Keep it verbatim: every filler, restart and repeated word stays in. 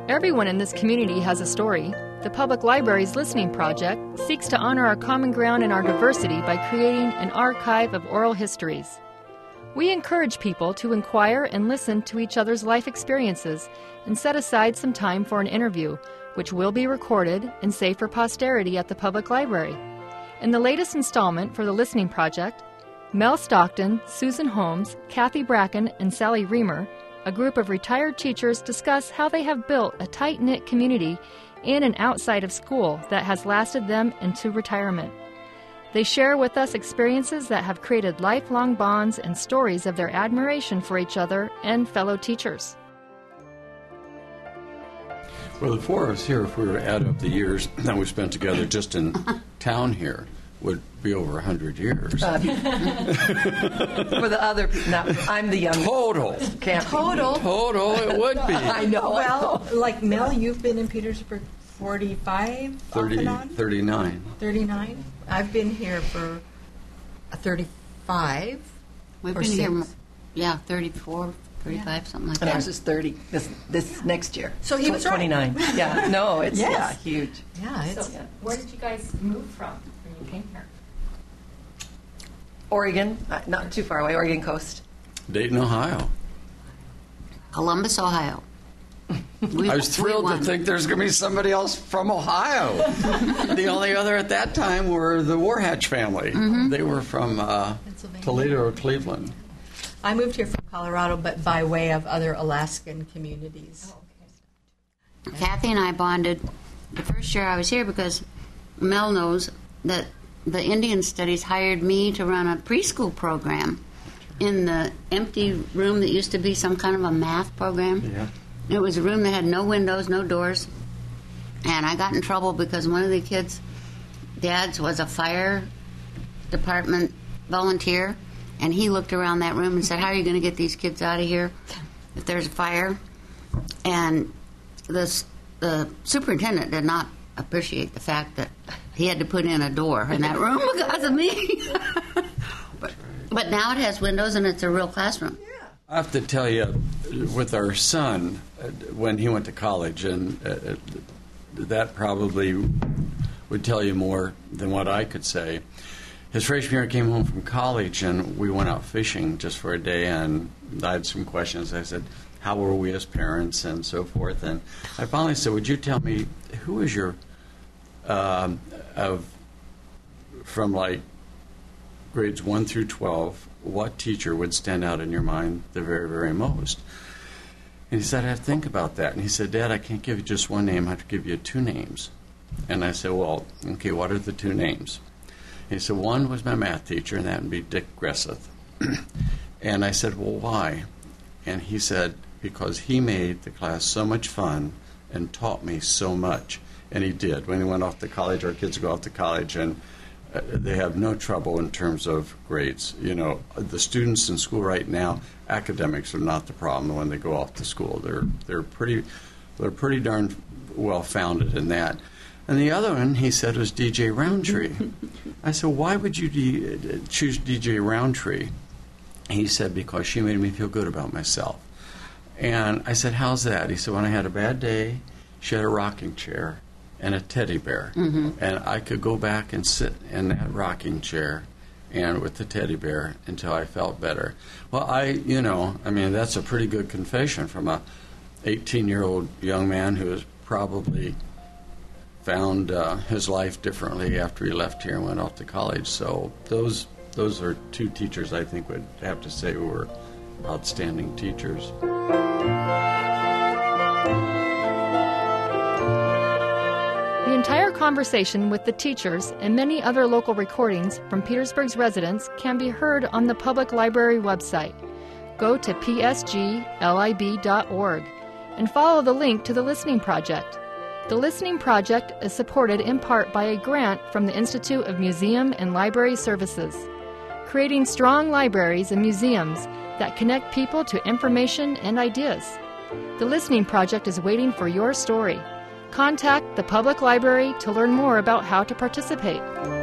Everyone in this community has a story. The Public Library's Listening Project seeks to honor our common ground and our diversity by creating an archive of oral histories. We encourage people to inquire and listen to each other's life experiences and set aside some time for an interview, which will be recorded and saved for posterity at the Public Library. In the latest installment for the Listening Project, Mel Stockton, Susan Holmes, Kathy Bracken, and Sally Reamer, a group of retired teachers, discuss how they have built a tight-knit community in and outside of school that has lasted them into retirement. They share with us experiences that have created lifelong bonds and stories of their admiration for each other and fellow teachers. Well, the four of us here, if we were to add up the years that we spent together just in town here, would be over one hundred years. Uh, for the other people, no, I'm the youngest. Total. Can't Total. Total, it would be. I know. Well, like Mel, you've been in Petersburg forty-five, thirty, off and on? thirty-nine. thirty-nine? I've been here for a thirty-five. We've or been here, six. yeah, thirty-four, thirty-five, Yeah. something like And that. ours is thirty this this next year. So he was right. twenty-nine. Yeah, no, it's Yes. yeah, huge. Yeah, it's So- Where did you guys move from when you came here? Oregon, uh, not too far away, Oregon coast. Dayton, Ohio. Columbus, Ohio. We, I was thrilled we to won. think there's going to be somebody else from Ohio. The only other at that time were the Warhatch family. Mm-hmm. They were from uh, Pennsylvania. Toledo or Cleveland. I moved here from Colorado, but by way of other Alaskan communities. Kathy and I bonded the first year I was here because Mel knows that the Indian Studies hired me to run a preschool program in the empty room that used to be some kind of a math program. Yeah. It was a room that had no windows, no doors. And I got in trouble because one of the kids' dads was a fire department volunteer. And he looked around that room and said, how are you going to get these kids out of here if there's a fire? And the, the superintendent did not appreciate the fact that he had to put in a door in that room because of me. but, but now it has windows and it's a real classroom. I have to tell you, with our son, uh, when he went to college, and uh, that probably would tell you more than what I could say. His freshman year, I came home from college, and we went out fishing just for a day, and I had some questions. I said, how were we as parents, and so forth. And I finally said, would you tell me, who is your, um, of, from like grades one through twelve, what teacher would stand out in your mind the very, very most? And he said, I have to think about that. And he said, Dad, I can't give you just one name. I have to give you two names. And I said, well, okay, what are the two names? And he said, one was my math teacher, and that would be Dick Gresseth. And I said, well, why? And he said, because he made the class so much fun and taught me so much. And he did. When he went off to college, our kids go off to college, and uh, they have no trouble in terms of grades. You know, the students in school right now, academics are not the problem when they go off to school. They're they're pretty they're pretty darn well founded in that. And the other one, he said, was D J Roundtree. I said, why would you D- choose D J Roundtree? He said, because she made me feel good about myself. And I said, how's that? He said, when I had a bad day, she had a rocking chair and a teddy bear. Mm-hmm. And I could go back and sit in that rocking chair and with the teddy bear until I felt better. Well, I, you know, I mean, that's a pretty good confession from a eighteen-year-old young man who has probably found uh, his life differently after he left here and went off to college. So those those are two teachers I think would have to say were outstanding teachers. The entire conversation with the teachers and many other local recordings from Petersburg's residents can be heard on the Public Library website. Go to p s g lib dot org and follow the link to the Listening Project. The Listening Project is supported in part by a grant from the Institute of Museum and Library Services, creating strong libraries and museums that connect people to information and ideas. The Listening Project is waiting for your story. Contact the Public Library to learn more about how to participate.